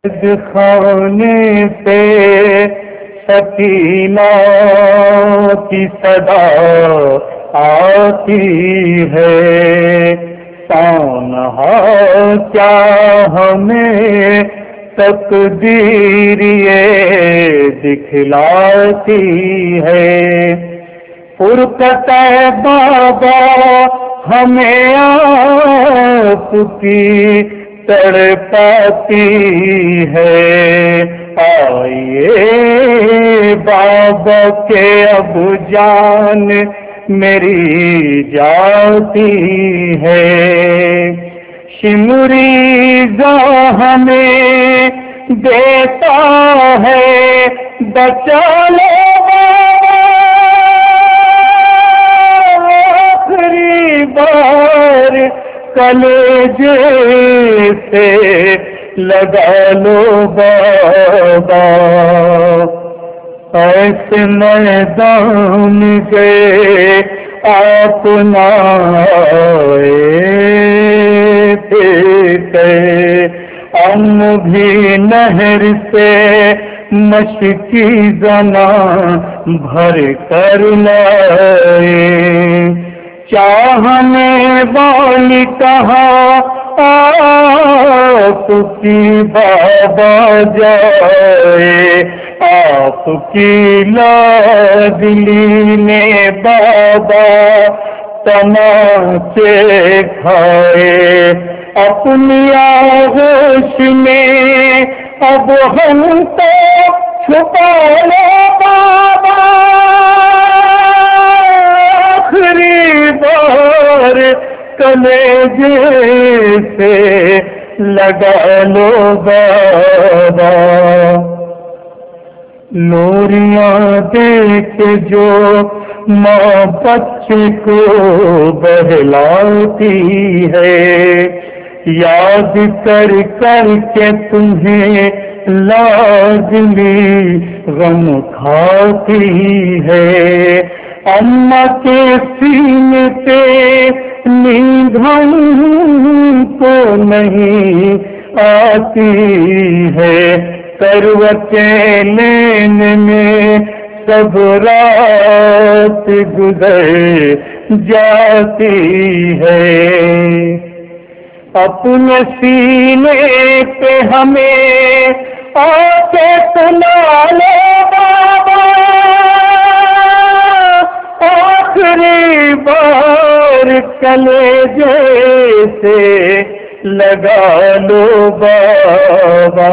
خانے سے سکینہ کی صدا آتی ہے، تنہا کیا ہمیں تقدیر یہ دکھلاتی ہے، فرقت بابا ہمیں آپ کی تڑپاتی ہے، آئیے بابا کے اب جان میری جاتی ہے، شمریزہ ہمیں دیتا ہے بچا لو آخری بار کلیجے سے لگا لو بابا، ایسے میدان گئے آپ نہ آئے تھے، ہم بھی نہر سے مشکی زنا بھر کر لائے، چاہنے والی کہاں آپ کی بابا جائے، آپ کی لادلی نے بابا تماچے کھائے، اپنی آغوش میں اب ہم تو چھپا لو بابا، آخری بار کلیجے سے لگا لو بابا، لوریاں دیکھ جو ماں بچے کو بہلاتی ہے، یاد کر کر کے تمہیں لازمی غم کھاتی ہے، اماں کے سینے پہ نیند ہم کو نہیں آتی ہے، کروٹیں لینے میں سب رات گزر جاتی ہے، اپنے سینے پہ ہمیں آکے سنا لو بابا، آخری بار کلیجے سے لگا لو بابا،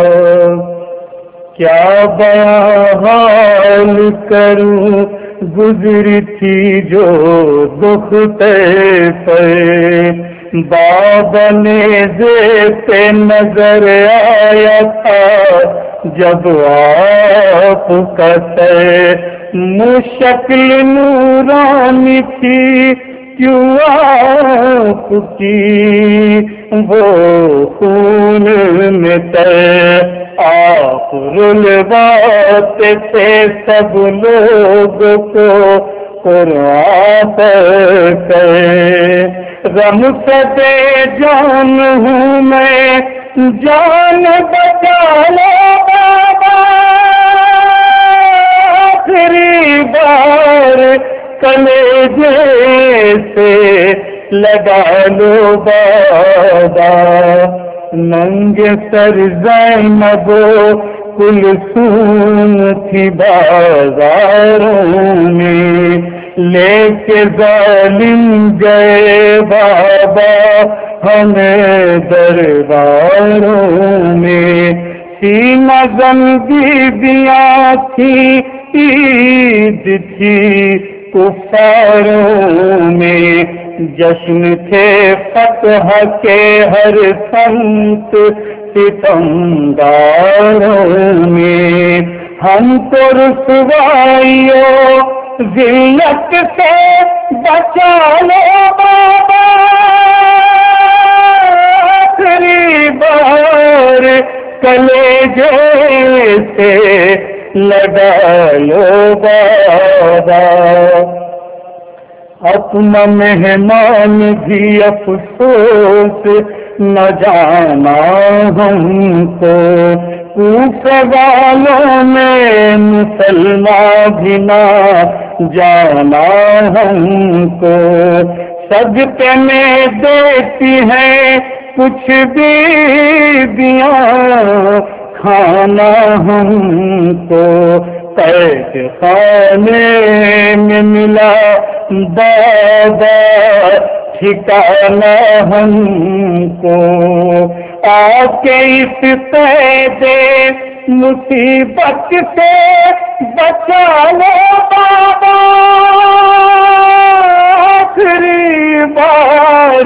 کیا بیان حال کروں گزری تھی جو دکھتے پہ، بابا نیزے پہ نظر آیا تھا جب آپ کا سر، شکل نورانی تھی کیوں آپ کی وہ خون میں تر، آپ رلواتے تھے سب لوگ کو قرآن پڑھ کر، غم سے بے جان ہوں میں جان بچا لو بابا، آخری بار کلیجے سے لگا لو بابا، ننگے سر زینب کلثوم تھی بازاروں میں، لے کے ظالم گئے بابا ہمیں درباروں میں، سینہ زن بیبیاں تھی عید تھی کفاروں میں، جشن تھے فتح کے ہر سمت ستمگاروں میں، ہم تو رسوائیوں ذلت سے بچا لو بابا، آخری بار کلیجے سے لگا لو بابا، اپنا مہمان بھی افسوس نہ جانا ہم کو، کوفے والوں میں مسلمان بھی نہ جانا ہم کو، صدقے میں دیتی ہے کچھ بیویاں کھانا ہم کو، قید خانے میں ملا بابا ٹھکانا ہم کو، آ کے اس قید مصیبت سے بچا لو بابا، آخری بار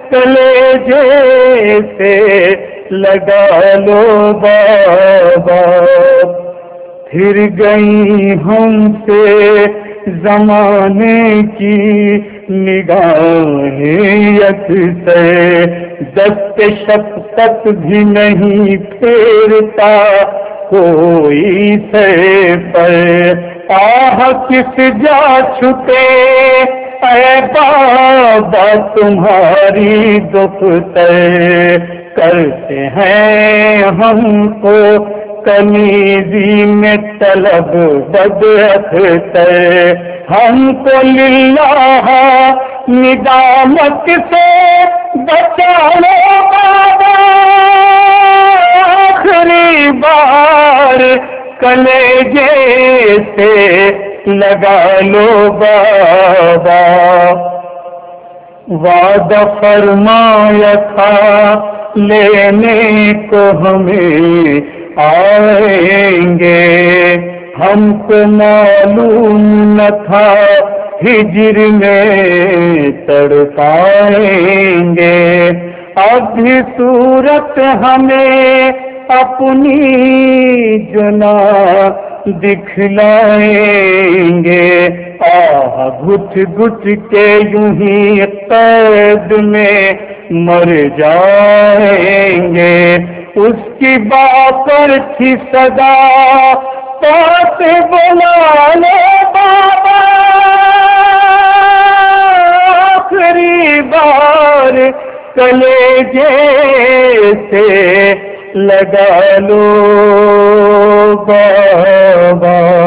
کلیجے سے لگا لو بابا، پھر گئی ہم سے زمانے کی نگاہیں اکثر، دست شفقت بھی نہیں پھیرتا کوئی سر پر، آہ کس جا چھپے اے بابا تمہاری دفتر، کرتے ہیں ہم کو کنیزی میں طلب بد اختر، ہم کو للہ ندامت سے بچا لو بابا، آخری بار کلیجے سے لگا لو بابا، وعدہ فرمایا تھا لینے کو ہمیں آئیں گے، ہم کو معلوم نہ تھا ہجر میں تڑپائیں گے، اب بھی صورت ہمیں اپنی جنا دکھلائیں گے، آہ گھٹ گھٹ کے یوں ہی قید میں مر جائیں گے، اس کی باپر تھی صدا پاس بلا لو بابا، آخری بار کلیجے سے لگا لو بابا۔